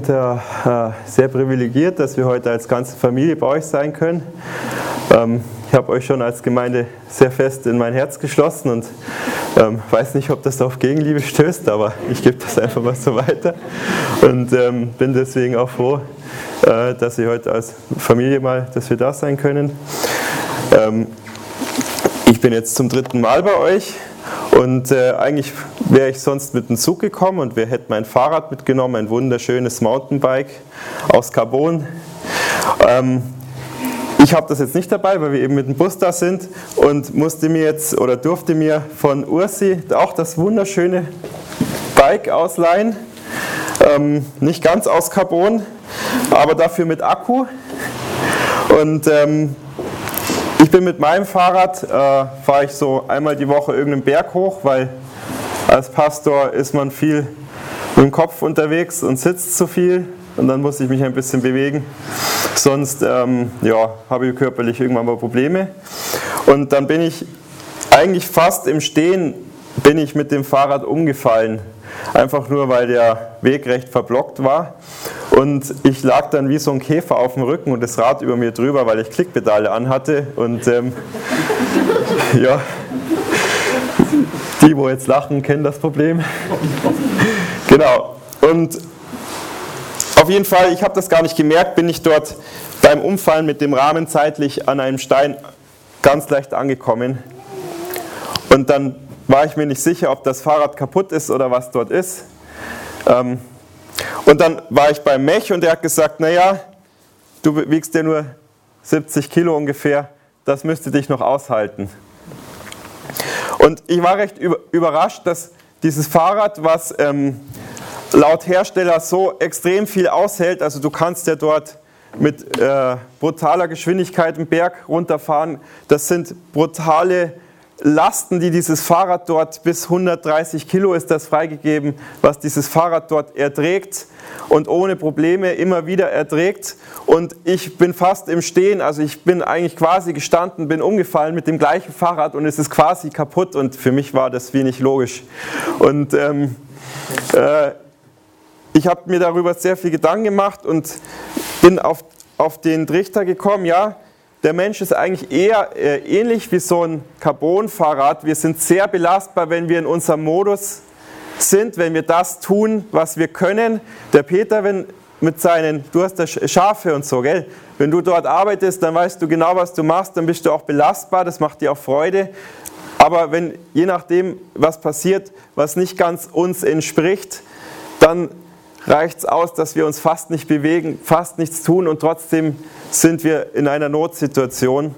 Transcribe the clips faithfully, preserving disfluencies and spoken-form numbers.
sind äh, sehr privilegiert, dass wir heute als ganze Familie bei euch sein können. Ähm, ich habe euch schon als Gemeinde sehr fest in mein Herz geschlossen und ähm, weiß nicht, ob das auf Gegenliebe stößt, aber ich gebe das einfach mal so weiter und ähm, bin deswegen auch froh, äh, dass ihr heute als Familie mal, dass wir da sein können. Ähm, ich bin jetzt zum dritten Mal bei euch. Und äh, eigentlich wäre ich sonst mit dem Zug gekommen und wir hätten mein Fahrrad mitgenommen, ein wunderschönes Mountainbike aus Carbon. Ähm, ich habe das jetzt nicht dabei, weil wir eben mit dem Bus da sind und musste mir jetzt oder durfte mir von Ursi auch das wunderschöne Bike ausleihen. Ähm, nicht ganz aus Carbon, aber dafür mit Akku. Und ähm, ich bin mit meinem Fahrrad, äh, fahre ich so einmal die Woche irgendeinen Berg hoch, weil als Pastor ist man viel mit dem Kopf unterwegs und sitzt zu viel und dann muss ich mich ein bisschen bewegen. Sonst ähm, ja, habe ich körperlich irgendwann mal Probleme. Und dann bin ich eigentlich fast im Stehen bin ich mit dem Fahrrad umgefallen. Einfach nur, weil der Weg recht verblockt war. Und ich lag dann wie so ein Käfer auf dem Rücken und das Rad über mir drüber, weil ich Klickpedale anhatte. Und ähm, ja, die, wo jetzt lachen, kennen das Problem. Genau. Und auf jeden Fall, ich habe das gar nicht gemerkt, bin ich dort beim Umfallen mit dem Rahmen zeitlich an einem Stein ganz leicht angekommen. Und dann war ich mir nicht sicher, ob das Fahrrad kaputt ist oder was dort ist. Ähm, und dann war ich beim Mech und der hat gesagt, naja, du wiegst ja nur siebzig Kilo ungefähr, das müsste dich noch aushalten. Und ich war recht überrascht, dass dieses Fahrrad, was ähm, laut Hersteller so extrem viel aushält, also du kannst ja dort mit äh, brutaler Geschwindigkeit den Berg runterfahren, das sind brutale Lasten, die dieses Fahrrad dort, bis hundertdreißig Kilo ist das freigegeben, was dieses Fahrrad dort erträgt und ohne Probleme immer wieder erträgt. Und ich bin fast im Stehen, also ich bin eigentlich quasi gestanden, bin umgefallen mit dem gleichen Fahrrad und es ist quasi kaputt und für mich war das wenig logisch. Und ähm, äh, ich habe mir darüber sehr viel Gedanken gemacht und bin auf, auf den Trichter gekommen, ja, der Mensch ist eigentlich eher äh, ähnlich wie so ein Carbon-Fahrrad. Wir sind sehr belastbar, wenn wir in unserem Modus sind, wenn wir das tun, was wir können. Der Peter, wenn mit seinen, du hast da Schafe und so, gell? Wenn du dort arbeitest, dann weißt du genau, was du machst, dann bist du auch belastbar, das macht dir auch Freude. Aber wenn, je nachdem, was passiert, was nicht ganz uns entspricht, dann reicht es aus, dass wir uns fast nicht bewegen, fast nichts tun und trotzdem sind wir in einer Notsituation.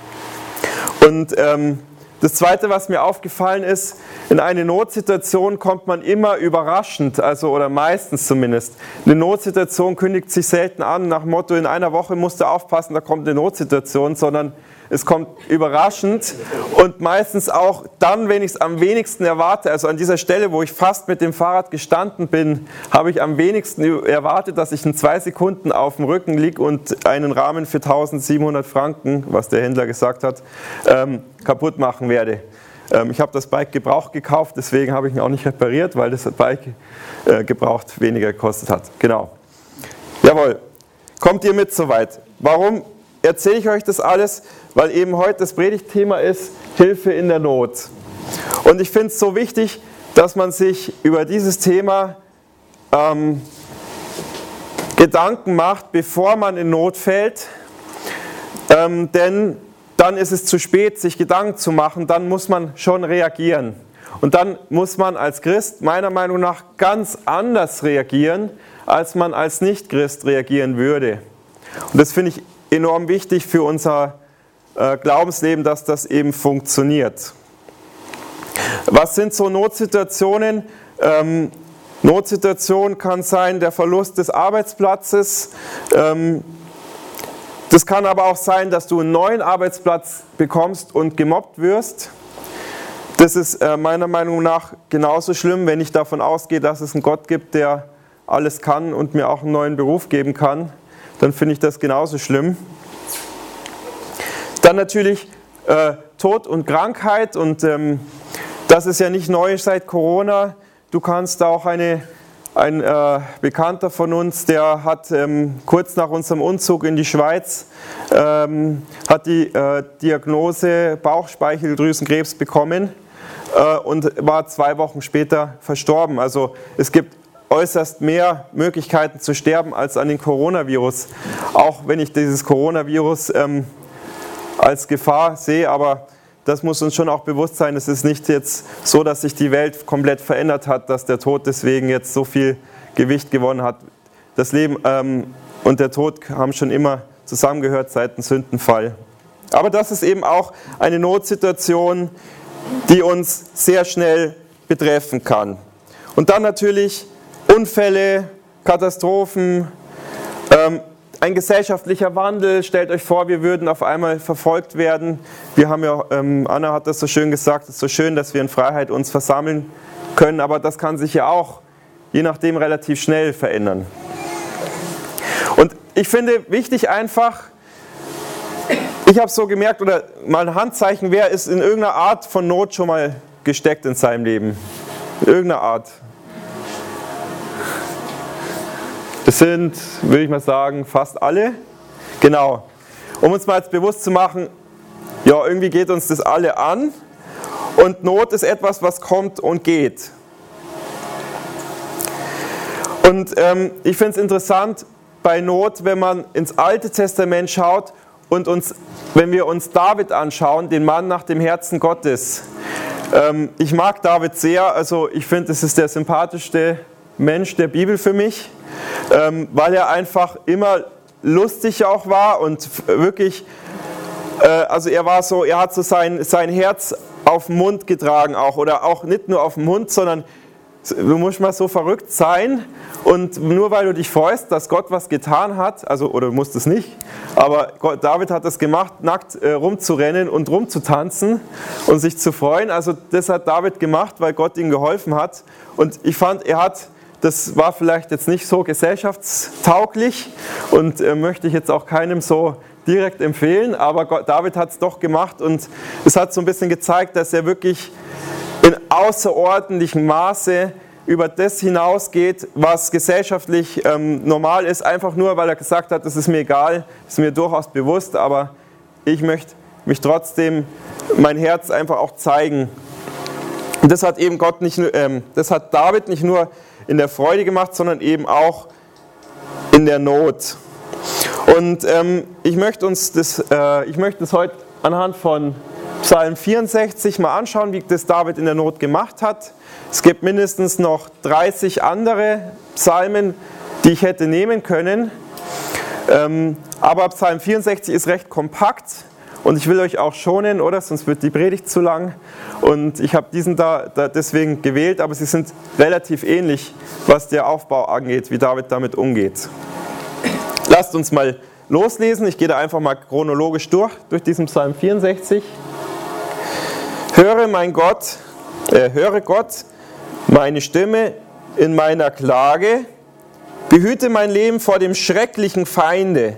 Und ähm, das Zweite, was mir aufgefallen ist, in eine Notsituation kommt man immer überraschend, also oder meistens zumindest. Eine Notsituation kündigt sich selten an nach dem Motto, in einer Woche musst du aufpassen, da kommt eine Notsituation, sondern es kommt überraschend und meistens auch dann, wenn ich es am wenigsten erwarte. Also an dieser Stelle, wo ich fast mit dem Fahrrad gestanden bin, habe ich am wenigsten erwartet, dass ich in zwei Sekunden auf dem Rücken liege und einen Rahmen für eintausendsiebenhundert Franken, was der Händler gesagt hat, ähm, kaputt machen werde. Ähm, ich habe das Bike gebraucht gekauft, deswegen habe ich ihn auch nicht repariert, weil das Bike äh, gebraucht weniger gekostet hat. Genau. Jawohl. Kommt ihr mit soweit? Warum erzähle ich euch das alles? Weil eben heute das Predigtthema ist Hilfe in der Not. Und ich finde es so wichtig, dass man sich über dieses Thema ähm, Gedanken macht, bevor man in Not fällt. Ähm, denn dann ist es zu spät, sich Gedanken zu machen, dann muss man schon reagieren. Und dann muss man als Christ meiner Meinung nach ganz anders reagieren, als man als Nicht-Christ reagieren würde. Und das finde ich enorm wichtig für unser äh, Glaubensleben, dass das eben funktioniert. Was sind so Notsituationen? Ähm, Notsituation kann sein der Verlust des Arbeitsplatzes. Ähm, das kann aber auch sein, dass du einen neuen Arbeitsplatz bekommst und gemobbt wirst. Das ist äh, meiner Meinung nach genauso schlimm, wenn ich davon ausgehe, dass es einen Gott gibt, der alles kann und mir auch einen neuen Beruf geben kann. Dann finde ich das genauso schlimm. Dann natürlich äh, Tod und Krankheit und ähm, das ist ja nicht neu seit Corona. Du kannst auch eine, ein äh, Bekannter von uns, der hat ähm, kurz nach unserem Umzug in die Schweiz ähm, hat die äh, Diagnose Bauchspeicheldrüsenkrebs bekommen äh, und war zwei Wochen später verstorben. Also es gibt äußerst mehr Möglichkeiten zu sterben als an den Coronavirus, auch wenn ich dieses Coronavirus ähm, als Gefahr sehe, aber das muss uns schon auch bewusst sein, es ist nicht jetzt so, dass sich die Welt komplett verändert hat, dass der Tod deswegen jetzt so viel Gewicht gewonnen hat. Das Leben ähm, und der Tod haben schon immer zusammengehört seit dem Sündenfall. Aber das ist eben auch eine Notsituation, die uns sehr schnell betreffen kann. Und dann natürlich Unfälle, Katastrophen, ähm, ein gesellschaftlicher Wandel. Stellt euch vor, wir würden auf einmal verfolgt werden. Wir haben ja, ähm, Anna hat das so schön gesagt, es ist so schön, dass wir in Freiheit uns versammeln können, aber das kann sich ja auch, je nachdem, relativ schnell verändern. Und ich finde wichtig einfach, ich habe so gemerkt, oder mal ein Handzeichen, wer ist in irgendeiner Art von Not schon mal gesteckt in seinem Leben? In irgendeiner Art. Das sind, würde ich mal sagen, fast alle. Genau. Um uns mal jetzt bewusst zu machen, ja, irgendwie geht uns das alle an und Not ist etwas, was kommt und geht. Und ähm, ich finde es interessant bei Not, wenn man ins Alte Testament schaut und uns, wenn wir uns David anschauen, den Mann nach dem Herzen Gottes. Ähm, ich mag David sehr, also ich finde, es ist der sympathischste Mensch der Bibel für mich. Ähm, weil er einfach immer lustig auch war und wirklich, äh, also er war so, er hat so sein, sein Herz auf den Mund getragen auch, oder auch nicht nur auf den Mund, sondern du musst mal so verrückt sein und nur weil du dich freust, dass Gott was getan hat, also, oder du musst es nicht, aber Gott, David hat das gemacht, nackt äh, rumzurennen und rumzutanzen und sich zu freuen, also das hat David gemacht, weil Gott ihm geholfen hat und ich fand, er hat das war vielleicht jetzt nicht so gesellschaftstauglich und äh, möchte ich jetzt auch keinem so direkt empfehlen, aber Gott, David hat es doch gemacht und es hat so ein bisschen gezeigt, dass er wirklich in außerordentlichem Maße über das hinausgeht, was gesellschaftlich ähm, normal ist, einfach nur, weil er gesagt hat, das ist mir egal, das ist mir durchaus bewusst, aber ich möchte mich trotzdem, mein Herz einfach auch zeigen. Und das hat eben Gott nicht, ähm, das hat David nicht nur in der Freude gemacht, sondern eben auch in der Not. Und ähm, ich möchte uns das, äh, ich möchte das heute anhand von Psalm vierundsechzig mal anschauen, wie das David in der Not gemacht hat. Es gibt mindestens noch dreißig andere Psalmen, die ich hätte nehmen können. Ähm, aber Psalm vierundsechzig ist recht kompakt. Und ich will euch auch schonen, oder? Sonst wird die Predigt zu lang. Und ich habe diesen da, da deswegen gewählt, aber sie sind relativ ähnlich, was der Aufbau angeht, wie David damit umgeht. Lasst uns mal loslesen. Ich gehe da einfach mal chronologisch durch, durch diesen Psalm vierundsechzig. Höre mein Gott, äh, höre Gott meine Stimme in meiner Klage. Behüte mein Leben vor dem schrecklichen Feinde.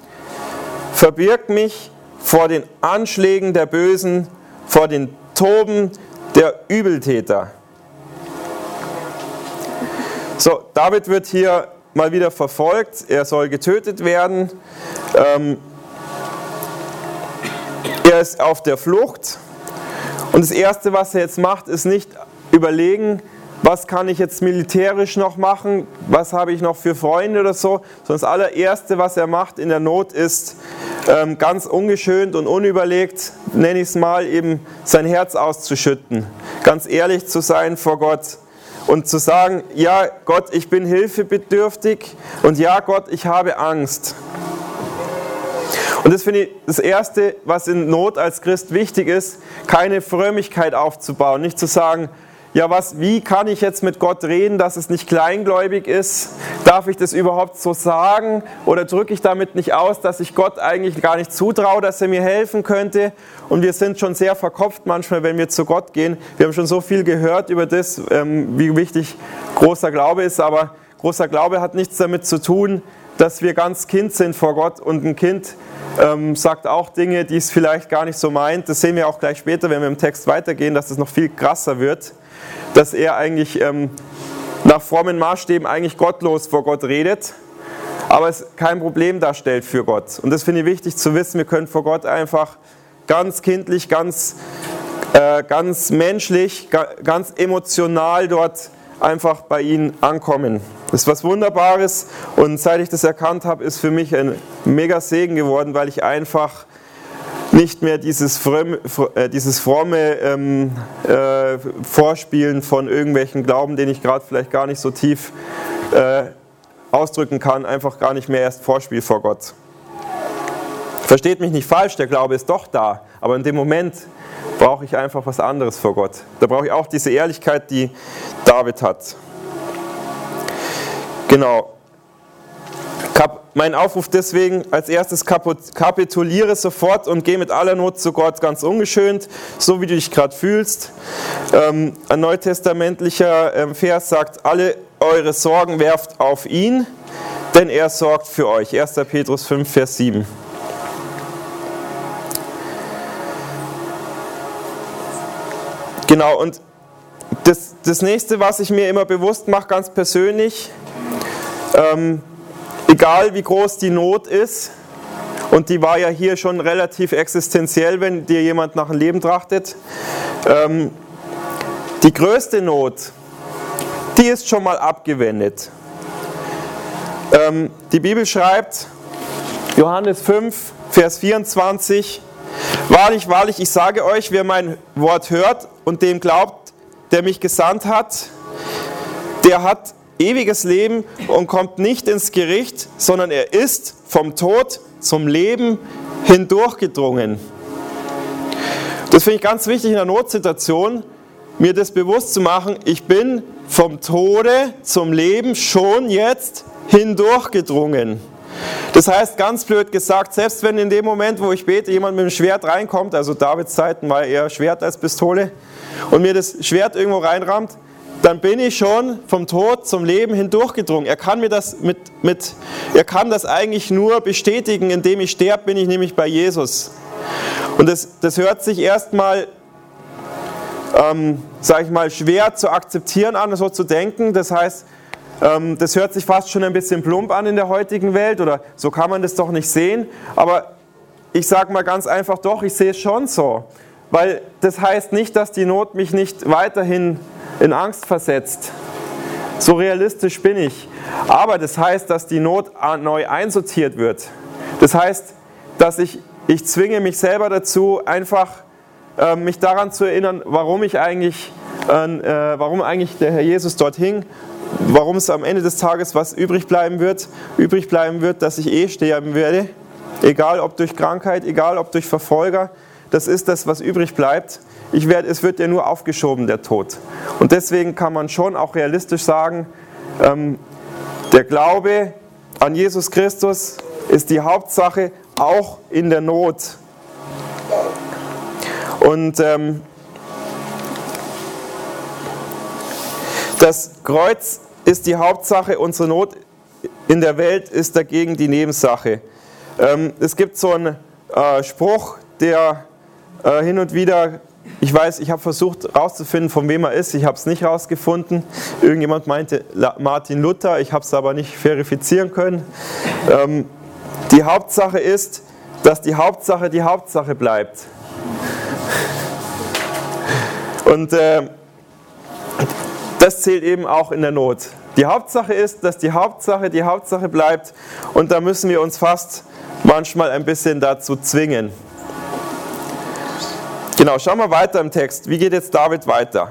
Verbirg mich vor den Anschlägen der Bösen, vor den Toben der Übeltäter. So, David wird hier mal wieder verfolgt, er soll getötet werden. Ähm, er ist auf der Flucht und das Erste, was er jetzt macht, ist nicht überlegen, was kann ich jetzt militärisch noch machen, was habe ich noch für Freunde oder so, sondern das allererste, was er macht in der Not ist, ähm, ganz ungeschönt und unüberlegt, nenne ich es mal, eben sein Herz auszuschütten, ganz ehrlich zu sein vor Gott und zu sagen, ja Gott, ich bin hilfebedürftig und ja Gott, ich habe Angst. Und das finde ich das Erste, was in Not als Christ wichtig ist, keine Frömmigkeit aufzubauen, nicht zu sagen, ja, was, wie kann ich jetzt mit Gott reden, dass es nicht kleingläubig ist? Darf ich das überhaupt so sagen? Oder drücke ich damit nicht aus, dass ich Gott eigentlich gar nicht zutraue, dass er mir helfen könnte? Und wir sind schon sehr verkopft manchmal, wenn wir zu Gott gehen. Wir haben schon so viel gehört über das, wie wichtig großer Glaube ist. Aber großer Glaube hat nichts damit zu tun, dass wir ganz Kind sind vor Gott. Und ein Kind ähm, sagt auch Dinge, die es vielleicht gar nicht so meint. Das sehen wir auch gleich später, wenn wir im Text weitergehen, dass es noch viel krasser wird. Dass er eigentlich ähm, nach frommen Maßstäben eigentlich gottlos vor Gott redet, aber es kein Problem darstellt für Gott. Und das finde ich wichtig zu wissen, wir können vor Gott einfach ganz kindlich, ganz, äh, ganz menschlich, ga, ganz emotional dort einfach bei ihm ankommen. Das ist was Wunderbares und seit ich das erkannt habe, ist für mich ein mega Segen geworden, weil ich einfach nicht mehr dieses, frömme, äh, dieses fromme ähm, äh, Vorspielen von irgendwelchen Glauben, den ich gerade vielleicht gar nicht so tief äh, ausdrücken kann, einfach gar nicht mehr erst vorspiele vor Gott. Versteht mich nicht falsch, der Glaube ist doch da, aber in dem Moment brauche ich einfach was anderes vor Gott. Da brauche ich auch diese Ehrlichkeit, die David hat. Genau. Kap- mein Aufruf deswegen, als erstes kapituliere sofort und geh mit aller Not zu Gott, ganz ungeschönt, so wie du dich gerade fühlst. Ähm, ein neutestamentlicher ähm, Vers sagt, alle eure Sorgen werft auf ihn, denn er sorgt für euch. erster Petrus fünf, Vers sieben. Genau, und das, das nächste, was ich mir immer bewusst mache, ganz persönlich, ähm, egal wie groß die Not ist, und die war ja hier schon relativ existenziell, wenn dir jemand nach dem Leben trachtet, ähm, die größte Not, die ist schon mal abgewendet. Ähm, die Bibel schreibt, Johannes fünf, Vers vierundzwanzig, wahrlich, wahrlich, ich sage euch, wer mein Wort hört und dem glaubt, der mich gesandt hat, der hat ewiges Leben und kommt nicht ins Gericht, sondern er ist vom Tod zum Leben hindurchgedrungen. Das finde ich ganz wichtig in der Notsituation, mir das bewusst zu machen, ich bin vom Tode zum Leben schon jetzt hindurchgedrungen. Das heißt, ganz blöd gesagt, selbst wenn in dem Moment, wo ich bete, jemand mit dem Schwert reinkommt, also Davids Zeiten war eher Schwert als Pistole, und mir das Schwert irgendwo reinrammt, dann bin ich schon vom Tod zum Leben hindurchgedrungen. Er kann mir das mit, mit, er kann das eigentlich nur bestätigen, indem ich sterbe, bin ich nämlich bei Jesus. Und das, das hört sich erstmal, ähm, sage ich mal, schwer zu akzeptieren an, so zu denken. Das heißt, ähm, das hört sich fast schon ein bisschen plump an in der heutigen Welt, oder so kann man das doch nicht sehen. Aber ich sage mal ganz einfach, doch, ich sehe es schon so. Weil das heißt nicht, dass die Not mich nicht weiterhin in Angst versetzt. So realistisch bin ich. Aber das heißt, dass die Not neu einsortiert wird. Das heißt, dass ich, ich zwinge mich selber dazu, einfach äh, mich daran zu erinnern, warum ich eigentlich, äh, warum eigentlich der Herr Jesus dort hing, warum es am Ende des Tages was übrig bleiben wird, übrig bleiben wird, dass ich eh sterben werde, egal ob durch Krankheit, egal ob durch Verfolger. Das ist das, was übrig bleibt. Ich werde, es wird ja nur aufgeschoben, der Tod. Und deswegen kann man schon auch realistisch sagen, ähm, der Glaube an Jesus Christus ist die Hauptsache, auch in der Not. Und ähm, das Kreuz ist die Hauptsache, unsere Not in der Welt ist dagegen die Nebensache. Ähm, es gibt so einen äh, Spruch, der äh, hin und wieder, ich weiß, ich habe versucht herauszufinden, von wem er ist, ich habe es nicht herausgefunden. Irgendjemand meinte Martin Luther, ich habe es aber nicht verifizieren können. Ähm, die Hauptsache ist, dass die Hauptsache die Hauptsache bleibt. Und äh, das zählt eben auch in der Not. Die Hauptsache ist, dass die Hauptsache die Hauptsache bleibt, und da müssen wir uns fast manchmal ein bisschen dazu zwingen. Genau, schauen wir weiter im Text. Wie geht jetzt David weiter?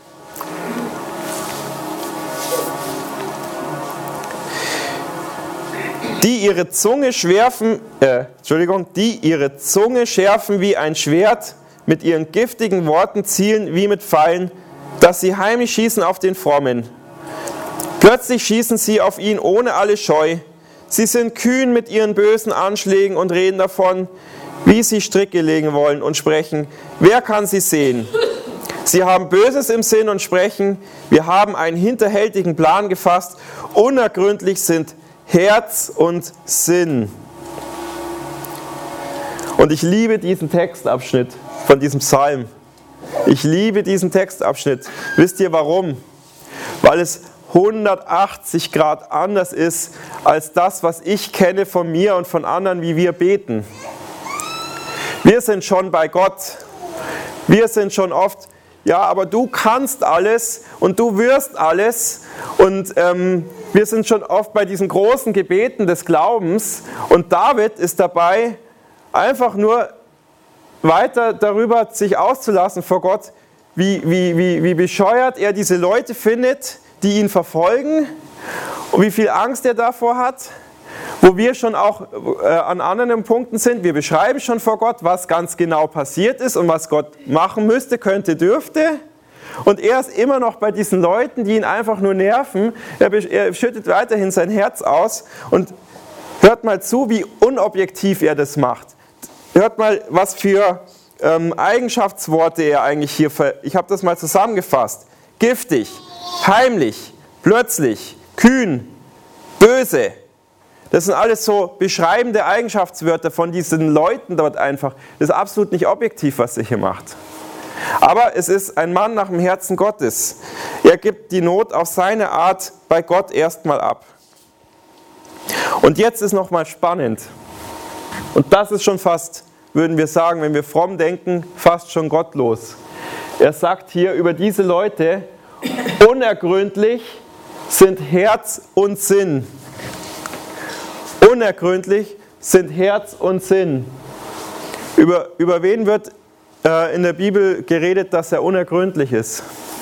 Die ihre Zunge schärfen, äh, Entschuldigung, die ihre Zunge schärfen wie ein Schwert, mit ihren giftigen Worten zielen wie mit Pfeilen, dass sie heimlich schießen auf den Frommen. Plötzlich schießen sie auf ihn ohne alle Scheu. Sie sind kühn mit ihren bösen Anschlägen und reden davon, wie sie Stricke legen wollen, und sprechen, wer kann sie sehen? Sie haben Böses im Sinn und sprechen, wir haben einen hinterhältigen Plan gefasst, unergründlich sind Herz und Sinn. Und ich liebe diesen Textabschnitt von diesem Psalm. Ich liebe diesen Textabschnitt. Wisst ihr warum? Weil es hundertachtzig Grad anders ist als das, was ich kenne von mir und von anderen, wie wir beten. Wir sind schon bei Gott. Wir sind schon oft, ja, aber du kannst alles und du wirst alles. Und ähm, wir sind schon oft bei diesen großen Gebeten des Glaubens. Und David ist dabei, einfach nur weiter darüber sich auszulassen vor Gott, wie, wie, wie, wie bescheuert er diese Leute findet, die ihn verfolgen und wie viel Angst er davor hat, wo wir schon auch äh, an anderen Punkten sind. Wir beschreiben schon vor Gott, was ganz genau passiert ist und was Gott machen müsste, könnte, dürfte. Und er ist immer noch bei diesen Leuten, die ihn einfach nur nerven. Er, er schüttet weiterhin sein Herz aus und hört mal zu, wie unobjektiv er das macht. Hört mal, was für ähm, Eigenschaftsworte er eigentlich hier, ver ich habe das mal zusammengefasst. Giftig, heimlich, plötzlich, kühn, böse. Das sind alles so beschreibende Eigenschaftswörter von diesen Leuten dort einfach. Das ist absolut nicht objektiv, was er hier macht. Aber es ist ein Mann nach dem Herzen Gottes. Er gibt die Not auf seine Art bei Gott erstmal ab. Und jetzt ist nochmal spannend. Und das ist schon fast, würden wir sagen, wenn wir fromm denken, fast schon gottlos. Er sagt hier über diese Leute, unergründlich sind Herz und Sinn. Unergründlich sind Herz und Sinn. Über, über wen wird äh, in der Bibel geredet, dass er unergründlich ist?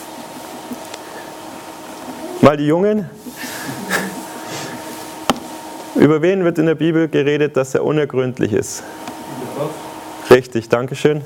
Mal die Jungen. Über wen wird in der Bibel geredet, dass er unergründlich ist? Richtig, danke schön.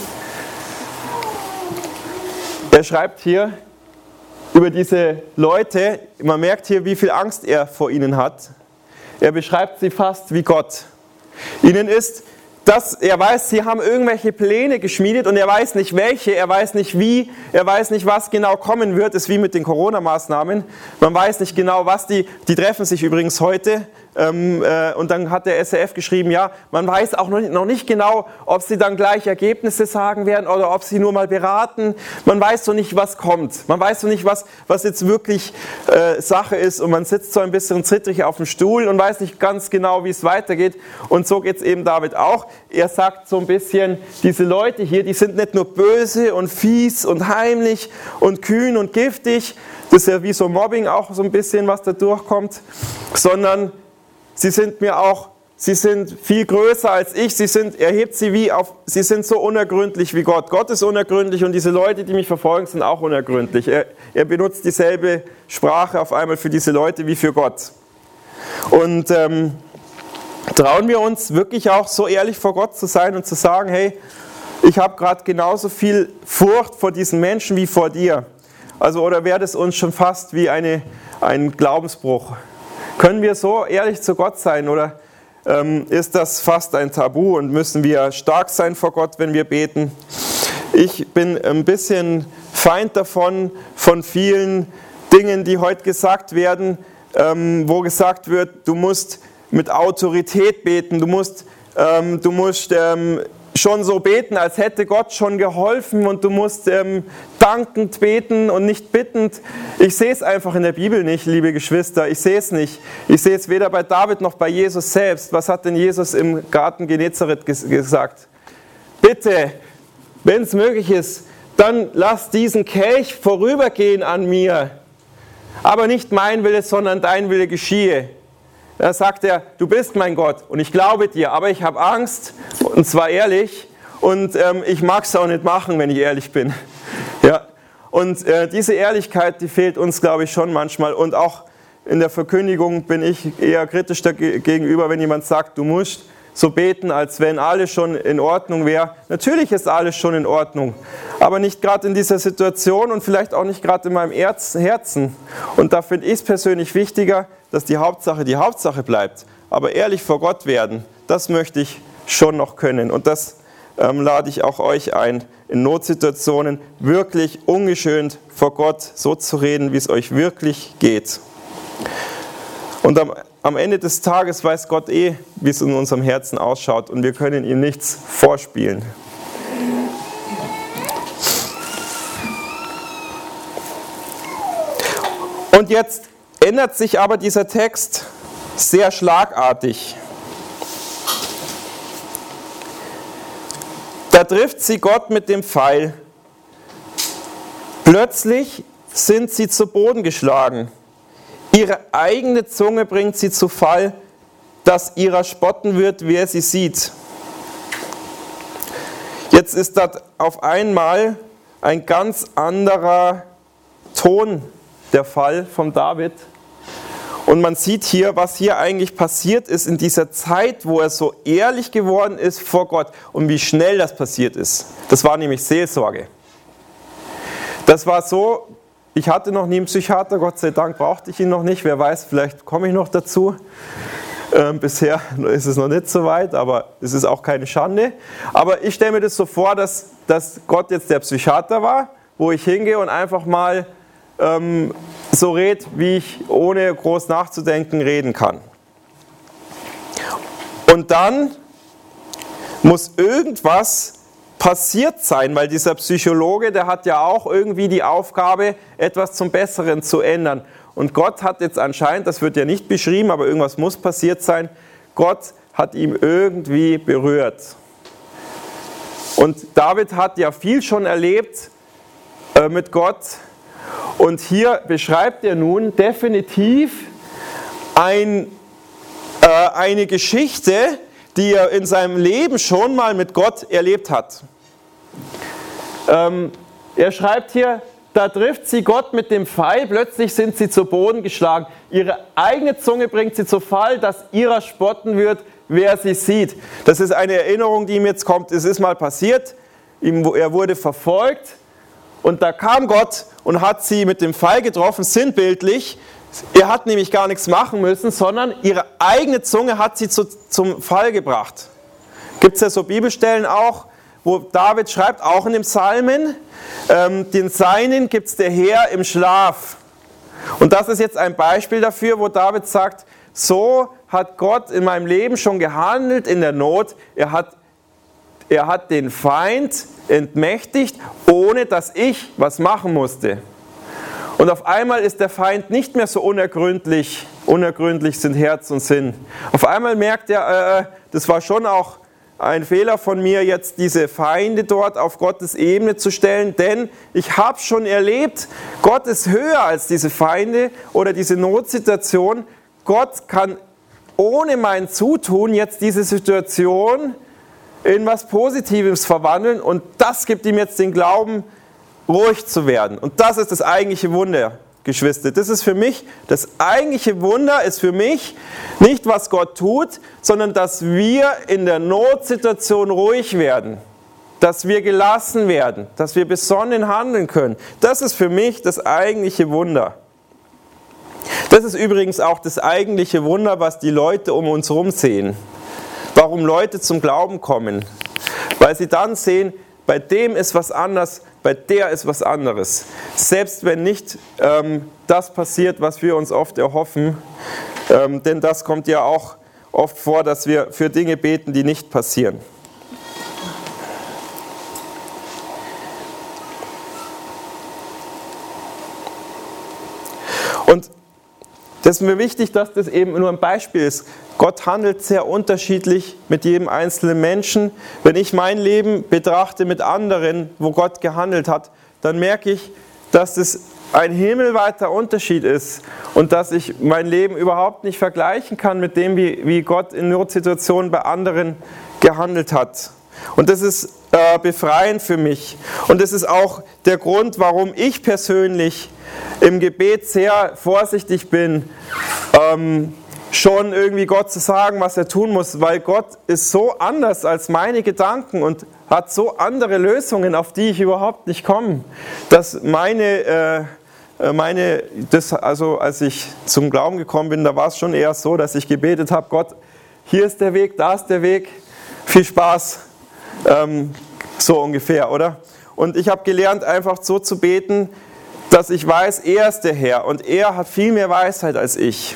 Er schreibt hier über diese Leute, man merkt hier, wie viel Angst er vor ihnen hat. Er beschreibt sie fast wie Gott. Ihnen ist das, er weiß, sie haben irgendwelche Pläne geschmiedet und er weiß nicht welche, er weiß nicht wie, er weiß nicht, was genau kommen wird. Es ist wie mit den Corona-Maßnahmen. Man weiß nicht genau, was die, die treffen sich übrigens heute. Ähm, äh, und dann hat der S R F geschrieben, ja, man weiß auch noch nicht, noch nicht genau, ob sie dann gleich Ergebnisse sagen werden oder ob sie nur mal beraten. Man weiß so nicht, was kommt. Man weiß so nicht, was, was jetzt wirklich äh, Sache ist und man sitzt so ein bisschen zittrig auf dem Stuhl und weiß nicht ganz genau, wie es weitergeht. Und so geht es eben David auch. Er sagt so ein bisschen, diese Leute hier, die sind nicht nur böse und fies und heimlich und kühn und giftig, das ist ja wie so Mobbing auch so ein bisschen, was da durchkommt, sondern sie sind mir auch, sie sind viel größer als ich, sie sind, er hebt sie wie auf, sie sind so unergründlich wie Gott. Gott ist unergründlich und diese Leute, die mich verfolgen, sind auch unergründlich. Er, er benutzt dieselbe Sprache auf einmal für diese Leute wie für Gott. Und ähm, trauen wir uns wirklich auch so ehrlich vor Gott zu sein und zu sagen, hey, ich habe gerade genauso viel Furcht vor diesen Menschen wie vor dir. Also, oder wäre das uns schon fast wie eine, ein Glaubensbruch? Können wir so ehrlich zu Gott sein oder ähm, ist das fast ein Tabu und müssen wir stark sein vor Gott, wenn wir beten? Ich bin ein bisschen Feind davon, von vielen Dingen, die heute gesagt werden, ähm, wo gesagt wird, du musst mit Autorität beten, du musst, ähm, du musst ähm, schon so beten, als hätte Gott schon geholfen und du musst ähm, dankend beten und nicht bittend. Ich sehe es einfach in der Bibel nicht, liebe Geschwister, ich sehe es nicht. Ich sehe es weder bei David noch bei Jesus selbst. Was hat denn Jesus im Garten Genezareth gesagt? Bitte, wenn es möglich ist, dann lass diesen Kelch vorübergehen an mir, aber nicht mein Wille, sondern dein Wille geschehe. Da sagt er, du bist mein Gott und ich glaube dir, aber ich habe Angst, und zwar ehrlich, und ähm, ich mag es auch nicht machen, wenn ich ehrlich bin. Ja. Und äh, diese Ehrlichkeit, die fehlt uns, glaube ich, schon manchmal. Und auch in der Verkündigung bin ich eher kritisch gegenüber, wenn jemand sagt, du musst so beten, als wenn alles schon in Ordnung wäre. Natürlich ist alles schon in Ordnung, aber nicht gerade in dieser Situation und vielleicht auch nicht gerade in meinem Herzen. Und da finde ich es persönlich wichtiger, dass die Hauptsache die Hauptsache bleibt. Aber ehrlich vor Gott werden, das möchte ich schon noch können. Und das ähm, lade ich auch euch ein, in Notsituationen wirklich ungeschönt vor Gott so zu reden, wie es euch wirklich geht. Und am, am Ende des Tages weiß Gott eh, wie es in unserem Herzen ausschaut und wir können ihm nichts vorspielen. Und jetzt ändert sich aber dieser Text sehr schlagartig. Da trifft sie Gott mit dem Pfeil. Plötzlich sind sie zu Boden geschlagen. Ihre eigene Zunge bringt sie zu Fall, dass ihrer spotten wird, wer sie sieht. Jetzt ist das auf einmal ein ganz anderer Ton der Fall von David. Und man sieht hier, was hier eigentlich passiert ist in dieser Zeit, wo er so ehrlich geworden ist vor Gott und wie schnell das passiert ist. Das war nämlich Seelsorge. Das war so, ich hatte noch nie einen Psychiater, Gott sei Dank brauchte ich ihn noch nicht, wer weiß, vielleicht komme ich noch dazu. Ähm, bisher ist es noch nicht so weit, aber es ist auch keine Schande. Aber ich stelle mir das so vor, dass, dass Gott jetzt der Psychiater war, wo ich hingehe und einfach mal ähm, so rede, wie ich ohne groß nachzudenken reden kann. Und dann muss irgendwas passiert sein, weil dieser Psychologe, der hat ja auch irgendwie die Aufgabe, etwas zum Besseren zu ändern. Und Gott hat jetzt anscheinend, das wird ja nicht beschrieben, aber irgendwas muss passiert sein, Gott hat ihn irgendwie berührt. Und David hat ja viel schon erlebt äh, mit Gott. Und hier beschreibt er nun definitiv ein, äh, eine Geschichte, die er in seinem Leben schon mal mit Gott erlebt hat. Ähm, er schreibt hier, da trifft sie Gott mit dem Pfeil, plötzlich sind sie zu Boden geschlagen. Ihre eigene Zunge bringt sie zu Fall, dass ihrer spotten wird, wer sie sieht. Das ist eine Erinnerung, die ihm jetzt kommt. Es ist mal passiert, er wurde verfolgt und da kam Gott und hat sie mit dem Pfeil getroffen, sinnbildlich. Er hat nämlich gar nichts machen müssen, sondern ihre eigene Zunge hat sie zu, zum Fall gebracht. Gibt es ja so Bibelstellen auch, wo David schreibt, auch in den Psalmen, ähm, den Seinen gibt es der Herr im Schlaf. Und das ist jetzt ein Beispiel dafür, wo David sagt, so hat Gott in meinem Leben schon gehandelt in der Not. Er hat, er hat den Feind entmächtigt, ohne dass ich was machen musste. Und auf einmal ist der Feind nicht mehr so unergründlich, unergründlich sind Herz und Sinn. Auf einmal merkt er, äh, das war schon auch ein Fehler von mir, jetzt diese Feinde dort auf Gottes Ebene zu stellen, denn ich habe schon erlebt, Gott ist höher als diese Feinde oder diese Notsituation. Gott kann ohne mein Zutun jetzt diese Situation in was Positives verwandeln und das gibt ihm jetzt den Glauben, ruhig zu werden. Und das ist das eigentliche Wunder, Geschwister. Das ist für mich, das eigentliche Wunder ist für mich nicht, was Gott tut, sondern dass wir in der Notsituation ruhig werden. Dass wir gelassen werden, dass wir besonnen handeln können. Das ist für mich das eigentliche Wunder. Das ist übrigens auch das eigentliche Wunder, was die Leute um uns herum sehen. Warum Leute zum Glauben kommen. Weil sie dann sehen, bei dem ist was anders, bei der ist was anderes. Selbst wenn nicht ähm, das passiert, was wir uns oft erhoffen, ähm, denn das kommt ja auch oft vor, dass wir für Dinge beten, die nicht passieren. Und das ist mir wichtig, dass das eben nur ein Beispiel ist. Gott handelt sehr unterschiedlich mit jedem einzelnen Menschen. Wenn ich mein Leben betrachte mit anderen, wo Gott gehandelt hat, dann merke ich, dass es ein himmelweiter Unterschied ist und dass ich mein Leben überhaupt nicht vergleichen kann mit dem, wie, wie Gott in Notsituationen bei anderen gehandelt hat. Und das ist äh, befreiend für mich. Und das ist auch der Grund, warum ich persönlich im Gebet sehr vorsichtig bin, ähm, schon irgendwie Gott zu sagen, was er tun muss, weil Gott ist so anders als meine Gedanken und hat so andere Lösungen, auf die ich überhaupt nicht komme, dass meine, äh, meine das, also als ich zum Glauben gekommen bin, da war es schon eher so, dass ich gebetet habe, Gott, hier ist der Weg, da ist der Weg, viel Spaß, ähm, so ungefähr, oder? Und ich habe gelernt, einfach so zu beten, dass ich weiß, er ist der Herr und er hat viel mehr Weisheit als ich.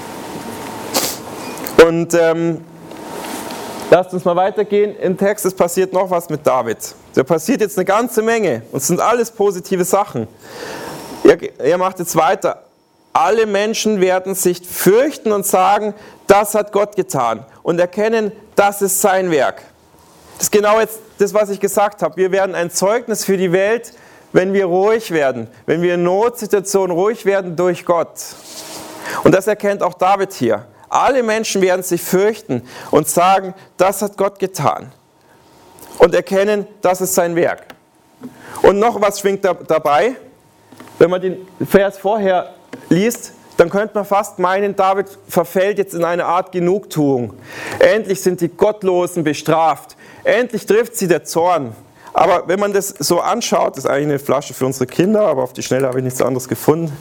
Und ähm, lasst uns mal weitergehen im Text, es passiert noch was mit David. Da passiert jetzt eine ganze Menge und es sind alles positive Sachen. Er, er macht jetzt weiter. alle Menschen werden sich fürchten und sagen, das hat Gott getan und erkennen, das ist sein Werk. Das ist genau jetzt das, was ich gesagt habe. Wir werden ein Zeugnis für die Welt, wenn wir ruhig werden, wenn wir in Notsituationen ruhig werden durch Gott. Und das erkennt auch David hier. Alle Menschen werden sich fürchten und sagen, das hat Gott getan. Und erkennen, das ist sein Werk. Und noch was schwingt da, dabei. Wenn man den Vers vorher liest, dann könnte man fast meinen, David verfällt jetzt in eine Art Genugtuung. Endlich sind die Gottlosen bestraft. Endlich trifft sie der Zorn. Aber wenn man das so anschaut, das ist eigentlich eine Flasche für unsere Kinder, aber auf die Schnelle habe ich nichts anderes gefunden.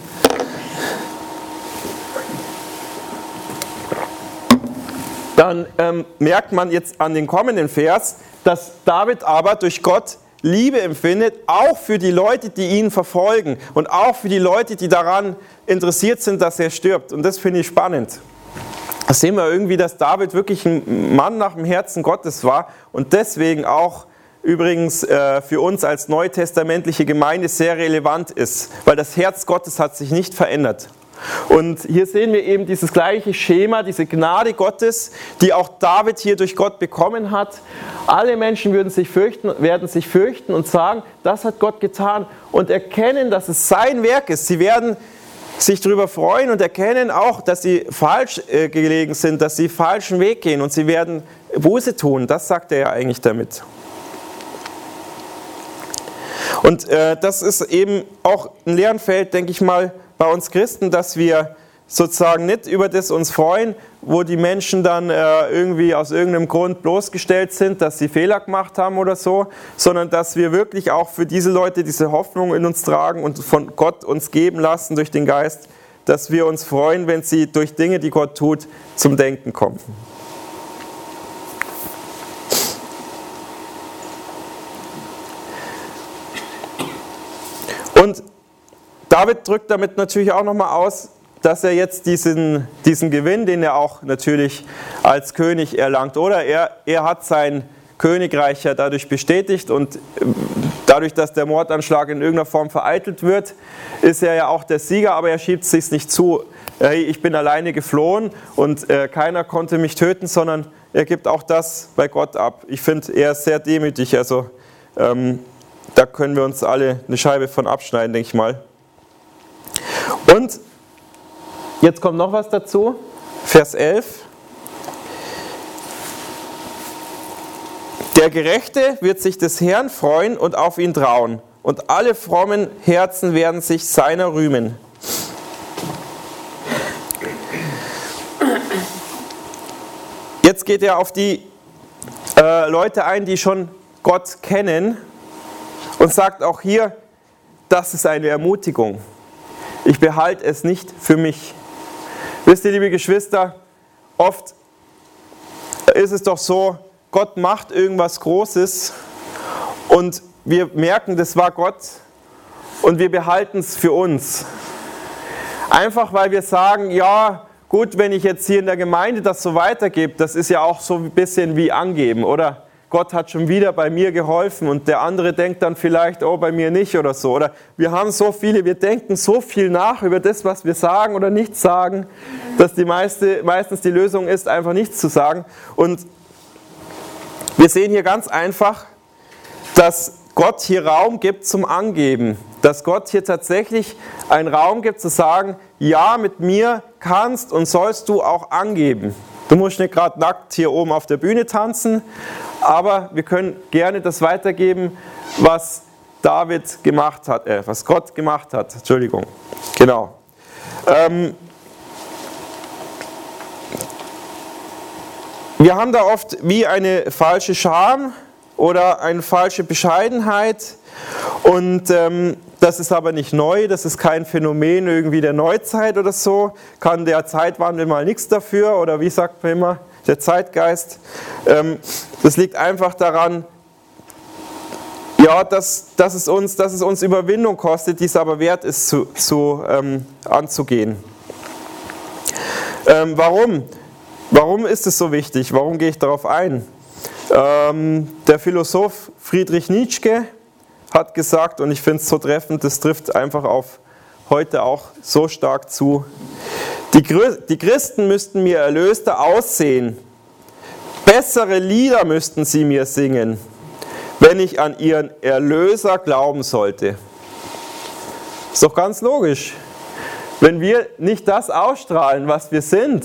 Dann ähm, merkt man jetzt an den kommenden Vers, dass David aber durch Gott Liebe empfindet, auch für die Leute, die ihn verfolgen und auch für die Leute, die daran interessiert sind, dass er stirbt. Und das finde ich spannend. Da sehen wir irgendwie, dass David wirklich ein Mann nach dem Herzen Gottes war und deswegen auch übrigens äh, für uns als neutestamentliche Gemeinde sehr relevant ist, weil das Herz Gottes hat sich nicht verändert. Und hier sehen wir eben dieses gleiche Schema, diese Gnade Gottes, die auch David hier durch Gott bekommen hat. Alle Menschen würden sich fürchten, werden sich fürchten und sagen, das hat Gott getan und erkennen, dass es sein Werk ist. Sie werden sich darüber freuen und erkennen auch, dass sie falsch äh, gelegen sind, dass sie falschen Weg gehen und sie werden Buße tun. Das sagt er ja eigentlich damit. Und äh, das ist eben auch ein Lernfeld, denke ich mal, bei uns Christen, dass wir sozusagen nicht über das uns freuen, wo die Menschen dann äh, irgendwie aus irgendeinem Grund bloßgestellt sind, dass sie Fehler gemacht haben oder so, sondern dass wir wirklich auch für diese Leute diese Hoffnung in uns tragen und von Gott uns geben lassen durch den Geist, dass wir uns freuen, wenn sie durch Dinge, die Gott tut, zum Denken kommen. Und David drückt damit natürlich auch nochmal aus, dass er jetzt diesen, diesen Gewinn, den er auch natürlich als König erlangt, oder? Er, er hat sein Königreich ja dadurch bestätigt und dadurch, dass der Mordanschlag in irgendeiner Form vereitelt wird, ist er ja auch der Sieger, aber er schiebt es sich nicht zu. Hey, ich bin alleine geflohen und äh, keiner konnte mich töten, sondern er gibt auch das bei Gott ab. Ich finde, er ist sehr demütig, also ähm, da können wir uns alle eine Scheibe von abschneiden, denke ich mal. Und jetzt kommt noch was dazu, Vers elf. Der Gerechte wird sich des Herrn freuen und auf ihn trauen, und alle frommen Herzen werden sich seiner rühmen. Jetzt geht er auf die äh, Leute ein, die schon Gott kennen, und sagt auch hier, das ist eine Ermutigung. Ich behalte es nicht für mich. Wisst ihr, liebe Geschwister, oft ist es doch so, Gott macht irgendwas Großes und wir merken, das war Gott und wir behalten es für uns. Einfach weil wir sagen, ja gut, wenn ich jetzt hier in der Gemeinde das so weitergebe, das ist ja auch so ein bisschen wie angeben, oder? Gott hat schon wieder bei mir geholfen und der andere denkt dann vielleicht, oh, bei mir nicht oder so. Oder wir haben so viele, wir denken so viel nach über das, was wir sagen oder nicht sagen, dass die meiste, meistens die Lösung ist, einfach nichts zu sagen. Und wir sehen hier ganz einfach, dass Gott hier Raum gibt zum Angeben. Dass Gott hier tatsächlich einen Raum gibt zu sagen, ja, mit mir kannst und sollst du auch angeben. Du musst nicht gerade nackt hier oben auf der Bühne tanzen, aber wir können gerne das weitergeben, was David gemacht hat, äh, was Gott gemacht hat. Entschuldigung. Genau. Ähm, wir haben da oft wie eine falsche Scham oder eine falsche Bescheidenheit. Und ähm, das ist aber nicht neu, das ist kein Phänomen irgendwie der Neuzeit oder so. Kann der Zeitwandel mal nichts dafür, oder wie sagt man immer, der Zeitgeist. Ähm, das liegt einfach daran, ja, dass, dass, es uns, dass es uns Überwindung kostet, die es aber wert ist zu, zu, ähm, anzugehen. Ähm, warum? Warum ist es so wichtig? Warum gehe ich darauf ein? Ähm, der Philosoph Friedrich Nietzsche hat gesagt, und ich finde es so treffend, das trifft einfach auf heute auch so stark zu. Die, die Christen müssten mir erlöster aussehen. Bessere Lieder müssten sie mir singen, wenn ich an ihren Erlöser glauben sollte. Ist doch ganz logisch. Wenn wir nicht das ausstrahlen, was wir sind,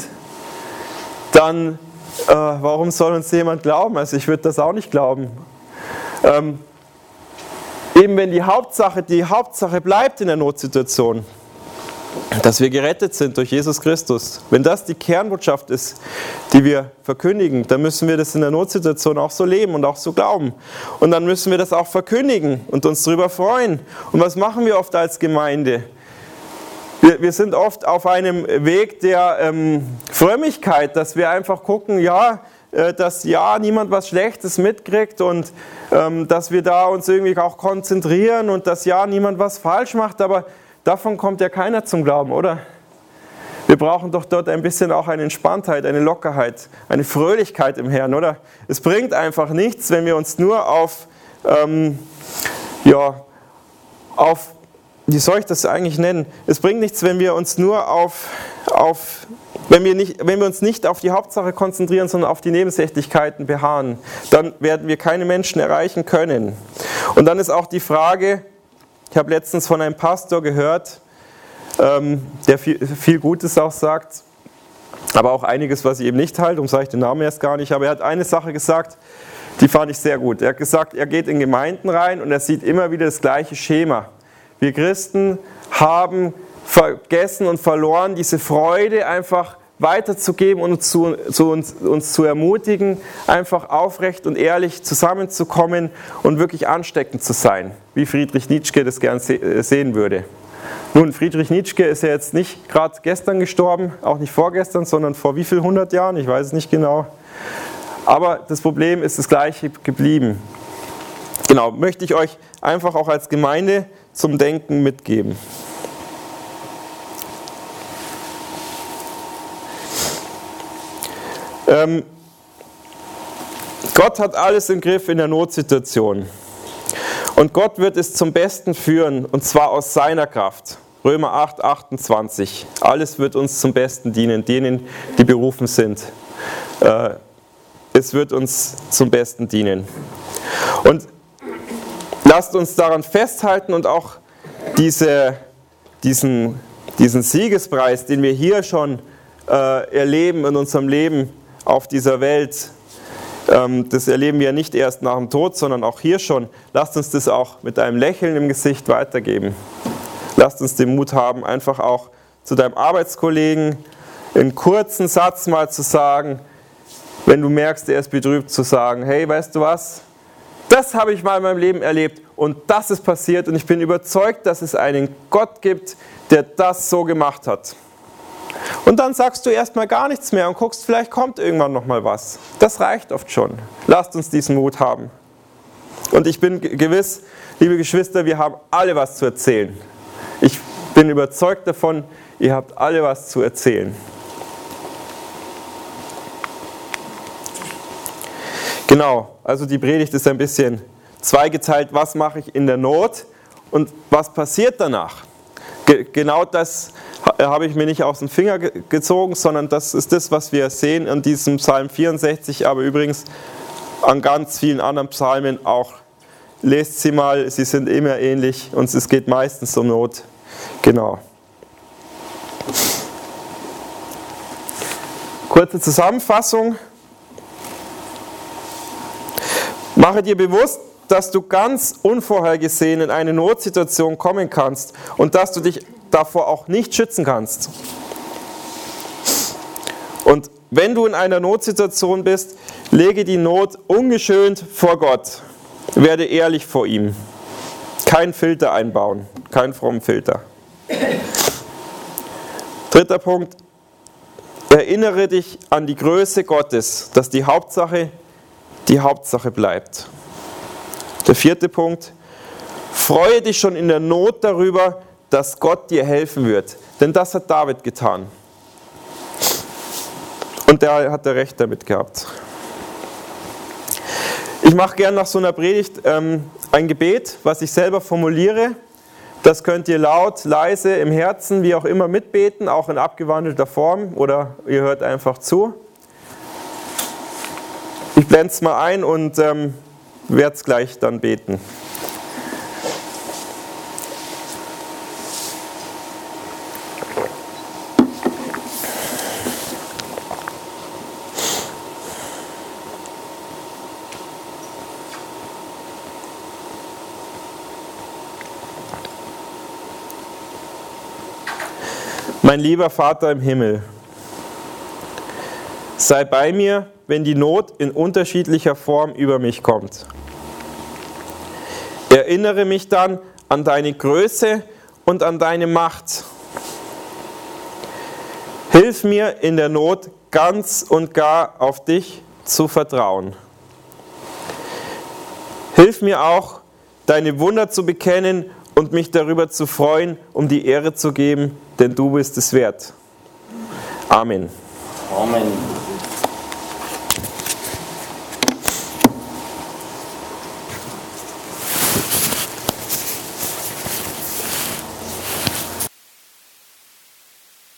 dann äh, warum soll uns jemand glauben? Also ich würde das auch nicht glauben. Ähm, eben wenn die Hauptsache, die Hauptsache bleibt in der Notsituation, dass wir gerettet sind durch Jesus Christus. Wenn das die Kernbotschaft ist, die wir verkündigen, dann müssen wir das in der Notsituation auch so leben und auch so glauben. Und dann müssen wir das auch verkündigen und uns darüber freuen. Und was machen wir oft als Gemeinde? Wir, wir sind oft auf einem Weg der ähm, Frömmigkeit, dass wir einfach gucken, ja, äh, dass ja niemand was Schlechtes mitkriegt und ähm, dass wir da uns irgendwie auch konzentrieren und dass ja niemand was falsch macht, aber davon kommt ja keiner zum Glauben, oder? Wir brauchen doch dort ein bisschen auch eine Entspanntheit, eine Lockerheit, eine Fröhlichkeit im Herrn, oder? Es bringt einfach nichts, wenn wir uns nur auf, ähm, ja, auf, wie soll ich das eigentlich nennen? Es bringt nichts, wenn wir uns nur auf, auf wenn wir, nicht, wenn wir uns nicht auf die Hauptsache konzentrieren, sondern auf die Nebensächlichkeiten beharren. Dann werden wir keine Menschen erreichen können. Und dann ist auch die Frage, ich habe letztens von einem Pastor gehört, ähm, der viel, viel Gutes auch sagt, aber auch einiges, was ich eben nicht halte, darum sage ich den Namen erst gar nicht, aber er hat eine Sache gesagt, die fand ich sehr gut. Er hat gesagt, er geht in Gemeinden rein und er sieht immer wieder das gleiche Schema. Wir Christen haben vergessen und verloren, diese Freude einfach weiterzugeben und zu, zu uns, uns zu ermutigen, einfach aufrecht und ehrlich zusammenzukommen und wirklich ansteckend zu sein, wie Friedrich Nietzsche das gern se- sehen würde. Nun, Friedrich Nietzsche ist ja jetzt nicht gerade gestern gestorben, auch nicht vorgestern, sondern vor wie viel hundert Jahren, ich weiß es nicht genau. Aber das Problem ist das gleiche geblieben. Genau, möchte ich euch einfach auch als Gemeinde zum Denken mitgeben. Ähm, Gott hat alles im Griff in der Notsituation. Und Gott wird es zum Besten führen, und zwar aus seiner Kraft. Römer acht, achtundzwanzig. Alles wird uns zum Besten dienen, denen, die berufen sind. Äh, es wird uns zum Besten dienen. Und lasst uns daran festhalten und auch diese, diesen, diesen Siegespreis, den wir hier schon äh, erleben in unserem Leben auf dieser Welt, ähm, das erleben wir nicht erst nach dem Tod, sondern auch hier schon. Lasst uns das auch mit einem Lächeln im Gesicht weitergeben. Lasst uns den Mut haben, einfach auch zu deinem Arbeitskollegen einen kurzen Satz mal zu sagen, wenn du merkst, er ist betrübt, zu sagen, hey, weißt du was, das habe ich mal in meinem Leben erlebt und das ist passiert und ich bin überzeugt, dass es einen Gott gibt, der das so gemacht hat. Und dann sagst du erstmal gar nichts mehr und guckst, vielleicht kommt irgendwann noch mal was. Das reicht oft schon. Lasst uns diesen Mut haben. Und ich bin gewiss, liebe Geschwister, wir haben alle was zu erzählen. Ich bin überzeugt davon, ihr habt alle was zu erzählen. Genau, also die Predigt ist ein bisschen zweigeteilt. Was mache ich in der Not und was passiert danach? Ge- genau das habe ich mir nicht aus dem Finger ge- gezogen, sondern das ist das, was wir sehen in diesem Psalm vierundsechzig, aber übrigens an ganz vielen anderen Psalmen auch. Lest sie mal, sie sind immer ähnlich und es geht meistens um Not. Genau. Kurze Zusammenfassung. Mache dir bewusst, dass du ganz unvorhergesehen in eine Notsituation kommen kannst und dass du dich davor auch nicht schützen kannst. Und wenn du in einer Notsituation bist, lege die Not ungeschönt vor Gott. Werde ehrlich vor ihm. Kein Filter einbauen, kein frommen Filter. Dritter Punkt. Erinnere dich an die Größe Gottes, dass die Hauptsache die Hauptsache bleibt. Der vierte Punkt. Freue dich schon in der Not darüber, dass Gott dir helfen wird. Denn das hat David getan. Und der hat er recht damit gehabt. Ich mache gerne nach so einer Predigt ähm, ein Gebet, was ich selber formuliere, Das könnt ihr laut, leise, im Herzen, wie auch immer mitbeten, auch in abgewandelter Form, oder ihr hört einfach zu. Ich blende es mal ein und ähm, werde es gleich dann beten. Mein lieber Vater im Himmel, sei bei mir, wenn die Not in unterschiedlicher Form über mich kommt. Erinnere mich dann an deine Größe und an deine Macht. Hilf mir in der Not ganz und gar auf dich zu vertrauen. Hilf mir auch, deine Wunder zu bekennen und mich darüber zu freuen, um die Ehre zu geben, denn du bist es wert. Amen. Amen.